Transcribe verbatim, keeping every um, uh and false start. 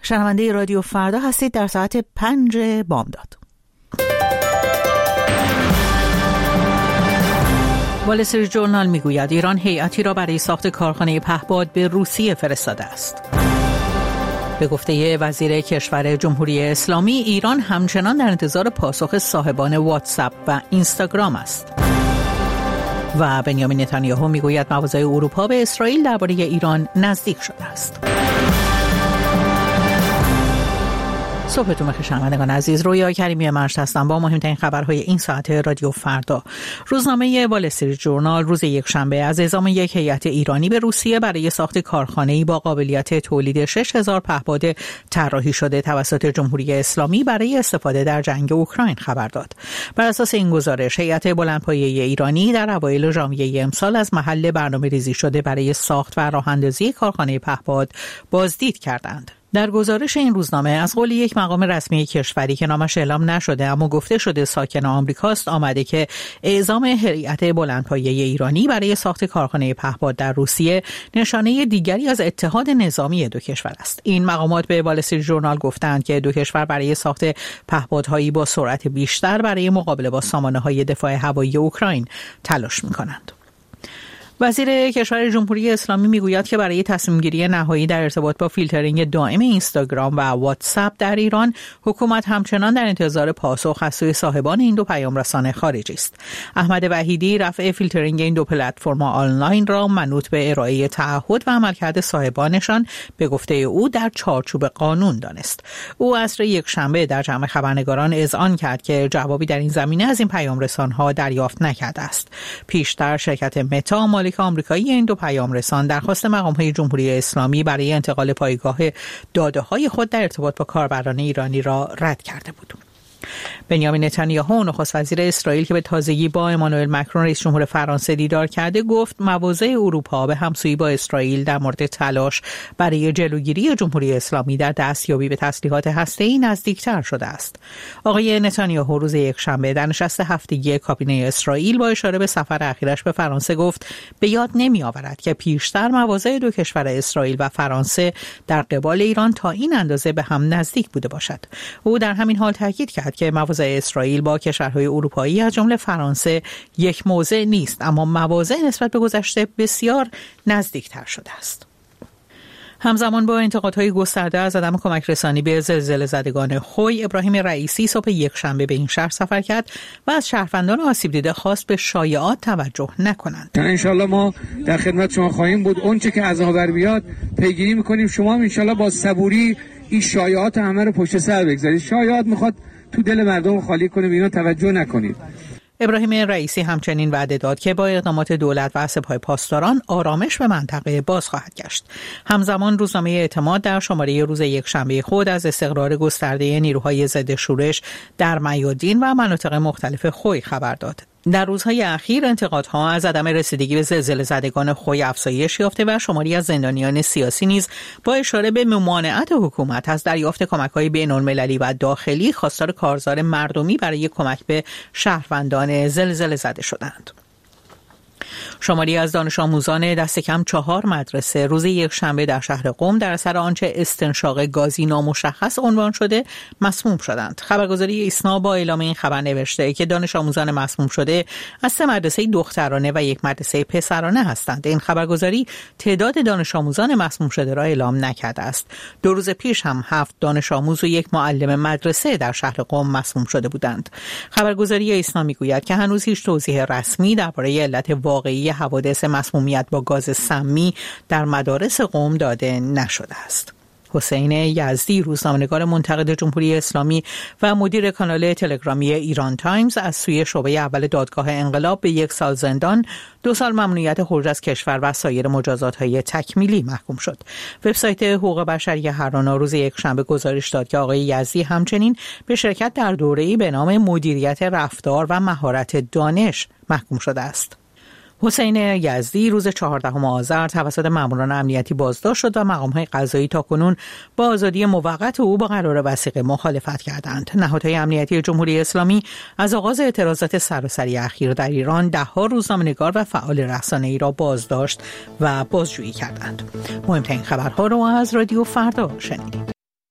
شنونده رادیو فردا هستید در ساعت پنج بامداد. وال استریت ژورنال میگوید ایران هیئتی را برای ساخت کارخانه پهپاد به روسیه فرستاده است. به گفته وزیر کشور جمهوری اسلامی، ایران همچنان در انتظار پاسخ صاحبان واتساپ و اینستاگرام است. و بنیامین نتانیاهو میگوید مواضع اروپا به اسرائیل درباره ایران نزدیک شده است. صبحتون بخیر شنوندگان عزیز، رویا کریمی مرشد هستم با مهمترین خبرهای این ساعت رادیو فردا. روزنامه وال استریت ژورنال روز یکشنبه از اعزام یک هیئت ایرانی به روسیه برای ساخت کارخانه‌ای با قابلیت تولید شش هزار پهپاد طراحی شده توسط جمهوری اسلامی برای استفاده در جنگ اوکراین خبر داد. بر اساس این گزارش، هیئت بلندپایه ایرانی در اوایل ژانویه امسال از محل برنامه‌ریزی شده برای ساخت و راه‌اندازی کارخانه پهپاد بازدید کردند. در گزارش این روزنامه از قول یک مقام رسمی کشوری که نامش اعلام نشده اما گفته شده ساکن آمریکاست آمده که اعزام هیئت بلندپایه ایرانی برای ساخت کارخانه پهپاد در روسیه نشانه دیگری از اتحاد نظامی دو کشور است. این مقامات به وال استریت ژورنال گفتند که دو کشور برای ساخت پهپادهایی با سرعت بیشتر برای مقابله با سامانه‌های دفاع هوایی اوکراین تلاش می‌کنند. وزیر کشور جمهوری اسلامی میگوید که برای تصمیم گیری نهایی در ارتباط با فیلترینگ دائم اینستاگرام و واتساپ در ایران، حکومت همچنان در انتظار پاسخ از سوی صاحبان این دو پیام رسانه خارجی است. احمد وحیدی رفع فیلترینگ این دو پلتفرم آنلاین را منوط به ارائه تعهد و عملکرد صاحبانشان به گفته او در چارچوب قانون دانست. او عصر یکشنبه در جمع خبرنگاران اذعان کرد که جوابی در این زمینه از این پیام رسان‌ها دریافت نکرده است. پیشتر شرکت متا مالک آمریکایی این دو پیام رسان درخواست مقام‌های جمهوری اسلامی برای انتقال پایگاه داده‌های خود در ارتباط با کاربران ایرانی را رد کرده بود. بنیامین نتانیاهو نخست وزیر اسرائیل که به تازگی با امانوئل مکرون رئیس جمهور فرانسه دیدار کرده گفت مواضع اروپا به همسویی با اسرائیل در مورد تلاش برای جلوگیری جمهوری اسلامی در دستیابی به تسلیحات هسته‌ای نزدیکتر شده است. آقای نتانیاهو روز یکشنبه در نشست هفتگی کابینه اسرائیل با اشاره به سفر اخیرش به فرانسه گفت به یاد نمی‌آورد که پیشتر مواضع دو کشور اسرائیل و فرانسه در قبال ایران تا این اندازه به هم نزدیک بوده باشد. او در همین حال تاکید کرد که مواضع اسرائیل با کشورهای اروپایی از جمله فرانسه یک موضع نیست، اما مواضع نسبت به گذشته بسیار نزدیکتر شده است. همزمان با انتقادهای گسترده از عدم کمک رسانی به زلزله زدگان خوی، ابراهیم رئیسی صبح یکشنبه به این شهر سفر کرد و از شهروندان آسیب دیده خواست به شایعات توجه نکنند. ان شاءالله ما در خدمت شما خواهیم بود، اون چه که از آب بیاد پیگیری میکنیم. شما ان شاءالله با صبوری این شایعات همه رو پشت سر بگذارید. شایعات میخواد تو دل مردم خالی کنه، به اینا توجه نکنید. ابراهیم رئیسی همچنین وعده داد که با اقدامات دولت و سپاه پاسداران آرامش به منطقه باز خواهد گشت. همزمان روزنامه اعتماد در شماره روز یکشنبه خود از استقرار گسترده نیروهای ضد شورش در میادین و مناطق مختلف خوی خبر داد. در روزهای اخیر انتقادها از عدم رسیدگی به زلزله زدگان خوی افزایش یافته و شماری از زندانیان سیاسی نیز با اشاره به ممانعت حکومت از دریافت کمک‌های بین‌المللی و داخلی خواستار کارزار مردمی برای کمک به شهروندان زلزله زده شدند. شماری از دانش آموزان دست کم چهار مدرسه روز یکشنبه در شهر قم در اثر آنچه استنشاق گازی نامشخص عنوان شده مسموم شدند. خبرگزاری ایسنا با اعلام این خبر نوشته که دانش آموزان مسموم شده از سه مدرسه دخترانه و یک مدرسه پسرانه هستند. این خبرگزاری تعداد دانش آموزان مسموم شده را اعلام نکرده است. دو روز پیش هم هفت دانش آموز و یک معلم مدرسه در شهر قم مسموم شده بودند. خبرگزاری ایسنا میگوید که هنوز هیچ توضیح رسمی درباره علت واقعی حوادث مسمومیت با گاز سمی در مدارس قم داده نشده است. حسین یزدی، روزنامه‌نگار منتقد جمهوری اسلامی و مدیر کانال تلگرامی ایران تایمز، از سوی شعبه اول دادگاه انقلاب به یک سال زندان، دو سال ممنوعیت خروج از کشور و سایر مجازات‌های تکمیلی محکوم شد. وبسایت حقوق بشری هرانا روز یکشنبه گزارش داد که آقای یزدی همچنین به شرکت در دوره‌ای به نام مدیریت رفتار و مهارت دانش محکوم شده است. حسین یزدی روز چهاردهم آذر توسط ماموران امنیتی بازداشت شد و مقام‌های قضایی تاکنون با آزادی موقت او با قرار وثیقه مخالفت کردند. نهادهای امنیتی جمهوری اسلامی از آغاز اعتراضات سراسری اخیر در ایران ده‌ها روزنامه‌نگار و فعال رسانه‌ای را بازداشت و بازجویی کردند. مهمترین خبرها را از رادیو فردا شنیدید.